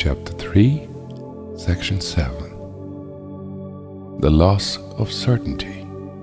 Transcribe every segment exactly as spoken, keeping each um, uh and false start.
Chapter three, Section seven. The Loss of Certainty.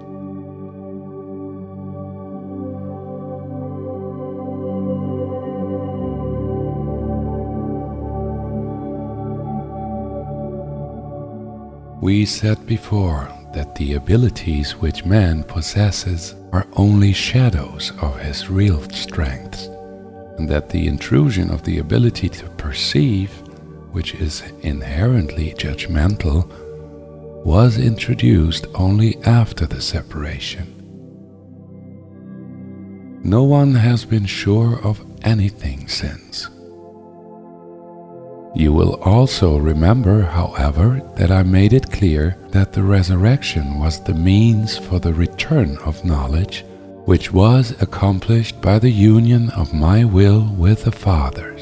We said before that the abilities which man possesses are only shadows of his real strengths, and that the intrusion of the ability to perceive, which is inherently judgmental, was introduced only after the separation. No one has been sure of anything since. You will also remember, however, that I made it clear that the resurrection was the means for the return of knowledge, which was accomplished by the union of my will with the Father's.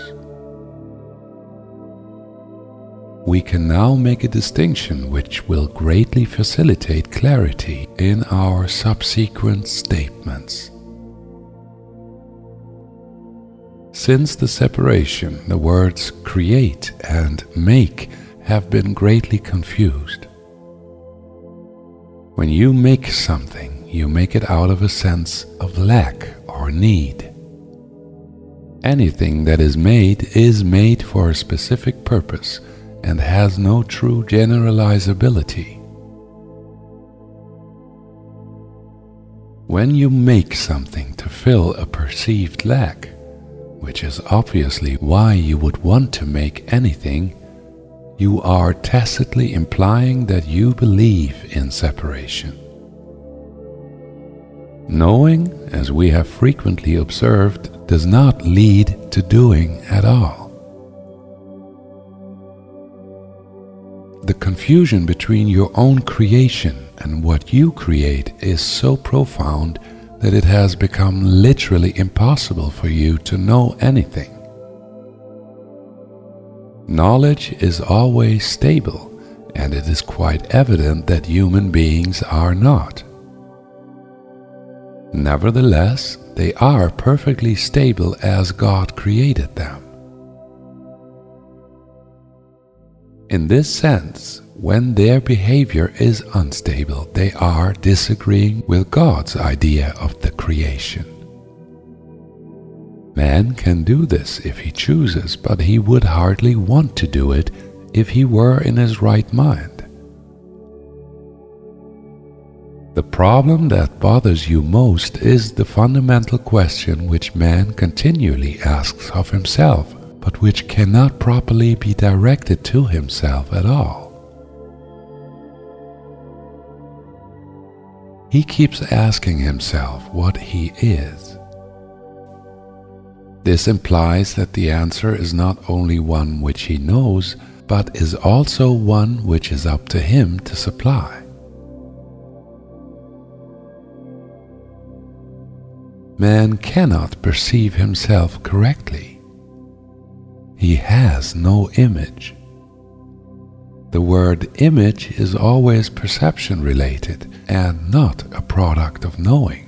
We can now make a distinction which will greatly facilitate clarity in our subsequent statements. Since the separation, the words create and make have been greatly confused. When you make something, you make it out of a sense of lack or need. Anything that is made is made for a specific purpose and has no true generalizability. When you make something to fill a perceived lack, which is obviously why you would want to make anything, you are tacitly implying that you believe in separation. Knowing, as we have frequently observed, does not lead to doing at all. The confusion between your own creation and what you create is so profound that it has become literally impossible for you to know anything. Knowledge is always stable, and it is quite evident that human beings are not. Nevertheless, they are perfectly stable as God created them. In this sense, when their behavior is unstable, they are disagreeing with God's idea of the creation. Man can do this if he chooses, but he would hardly want to do it if he were in his right mind. The problem that bothers you most is the fundamental question which man continually asks of himself, but which cannot properly be directed to himself at all. He keeps asking himself what he is. This implies that the answer is not only one which he knows, but is also one which is up to him to supply. Man cannot perceive himself correctly. He has no image. The word image is always perception related and not a product of knowing.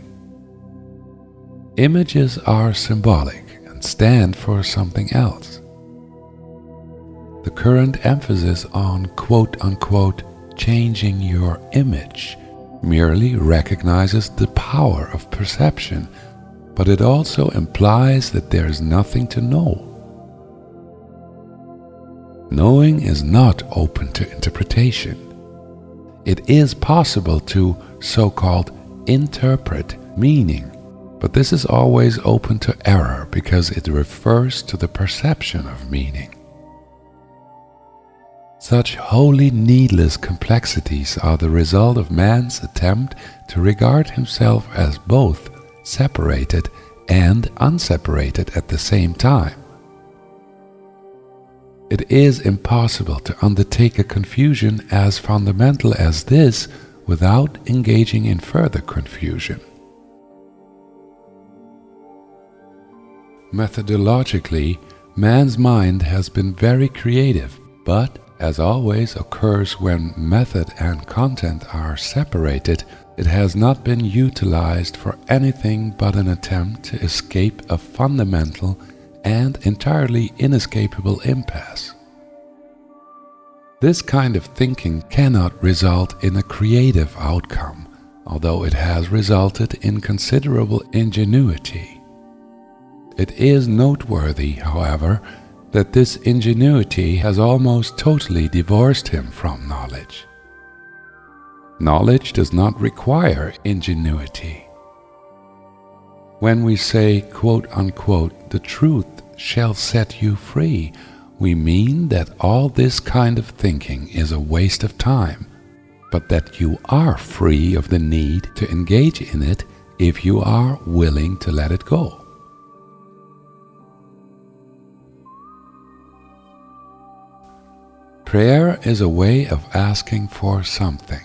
Images are symbolic and stand for something else. The current emphasis on quote-unquote changing your image merely recognizes the power of perception, but it also implies that there is nothing to know. Knowing is not open to interpretation. It is possible to so-called interpret meaning, but this is always open to error because it refers to the perception of meaning. Such wholly needless complexities are the result of man's attempt to regard himself as both separated and unseparated at the same time. It is impossible to undertake a confusion as fundamental as this without engaging in further confusion. Methodologically, man's mind has been very creative, but, as always occurs when method and content are separated, it has not been utilized for anything but an attempt to escape a fundamental and entirely inescapable impasse. This kind of thinking cannot result in a creative outcome, although it has resulted in considerable ingenuity. It is noteworthy, however, that this ingenuity has almost totally divorced him from knowledge. Knowledge does not require ingenuity. When we say, quote unquote, the truth shall set you free, we mean that all this kind of thinking is a waste of time, but that you are free of the need to engage in it if you are willing to let it go. Prayer is a way of asking for something.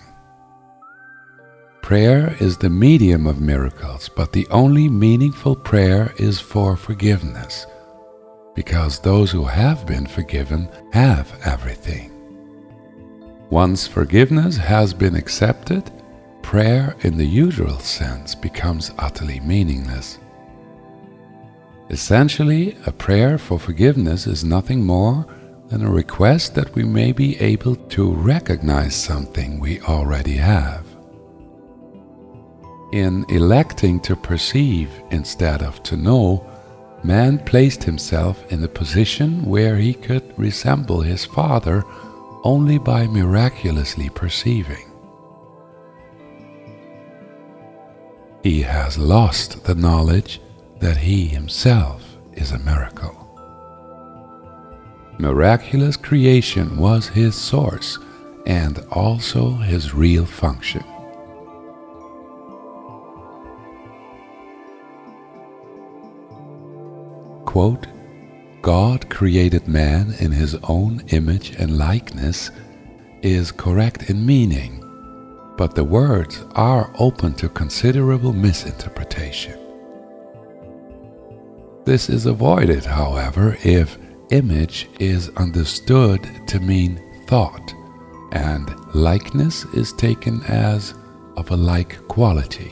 Prayer is the medium of miracles, but the only meaningful prayer is for forgiveness, because those who have been forgiven have everything. Once forgiveness has been accepted, prayer in the usual sense becomes utterly meaningless. Essentially, a prayer for forgiveness is nothing more than a request that we may be able to recognize something we already have. In electing to perceive instead of to know, man placed himself in a position where he could resemble his Father only by miraculously perceiving. He has lost the knowledge that he himself is a miracle. Miraculous creation was his source and also his real function. Quote, God created man in his own image and likeness is correct in meaning, but the words are open to considerable misinterpretation. This is avoided, however, if image is understood to mean thought, and likeness is taken as of a like quality.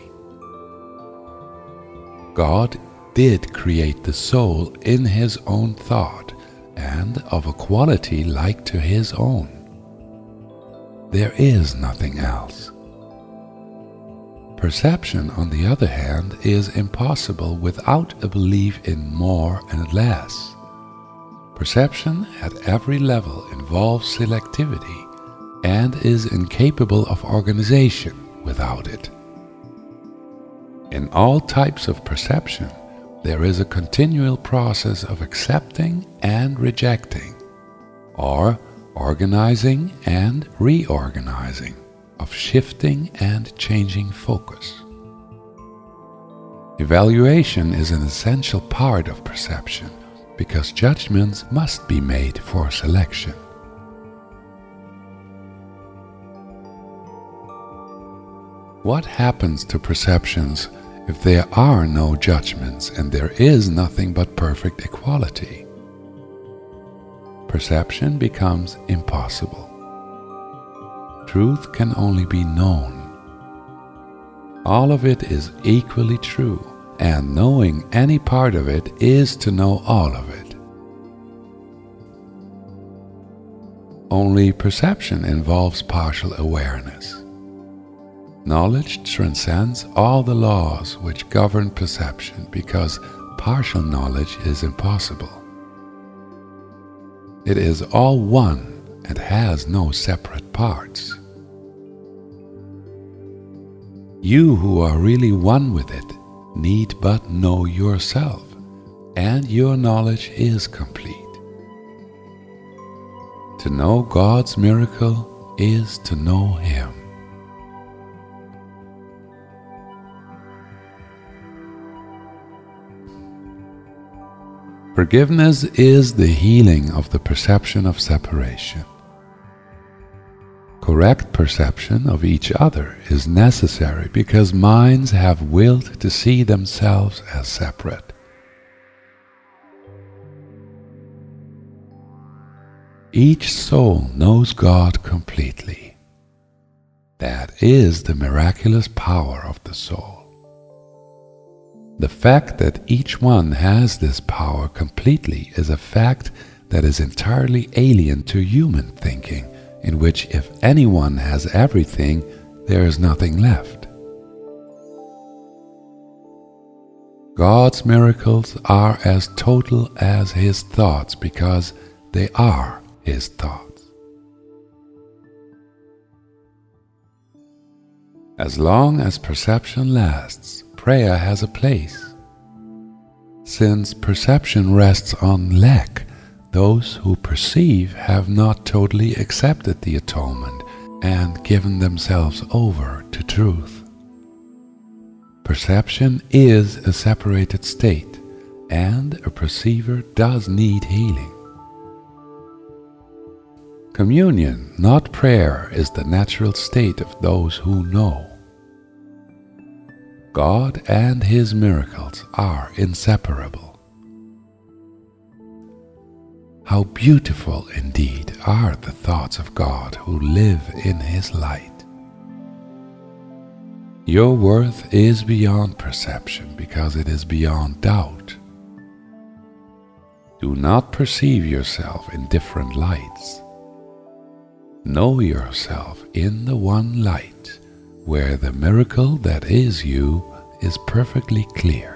God did create the soul in his own thought and of a quality like to his own. There is nothing else. Perception, on the other hand, is impossible without a belief in more and less. Perception at every level involves selectivity and is incapable of organization without it. In all types of perception, there is a continual process of accepting and rejecting, or organizing and reorganizing, of shifting and changing focus. Evaluation is an essential part of perception because judgments must be made for selection. What happens to perceptions if there are no judgments and there is nothing but perfect equality? Perception becomes impossible. Truth can only be known. All of it is equally true, and knowing any part of it is to know all of it. Only perception involves partial awareness. Knowledge transcends all the laws which govern perception because partial knowledge is impossible. It is all one and has no separate parts. You who are really one with it need but know yourself, and your knowledge is complete. To know God's miracle is to know Him. Forgiveness is the healing of the perception of separation. Correct perception of each other is necessary because minds have willed to see themselves as separate. Each soul knows God completely. That is the miraculous power of the soul. The fact that each one has this power completely is a fact that is entirely alien to human thinking in which if anyone has everything, there is nothing left. God's miracles are as total as His thoughts because they are His thoughts. As long as perception lasts, prayer has a place. Since perception rests on lack, those who perceive have not totally accepted the atonement and given themselves over to truth. Perception is a separated state, and a perceiver does need healing. Communion, not prayer, is the natural state of those who know. God and His miracles are inseparable. How beautiful indeed are the thoughts of God who live in His light. Your worth is beyond perception because it is beyond doubt. Do not perceive yourself in different lights. Know yourself in the one light where the miracle that is you is perfectly clear.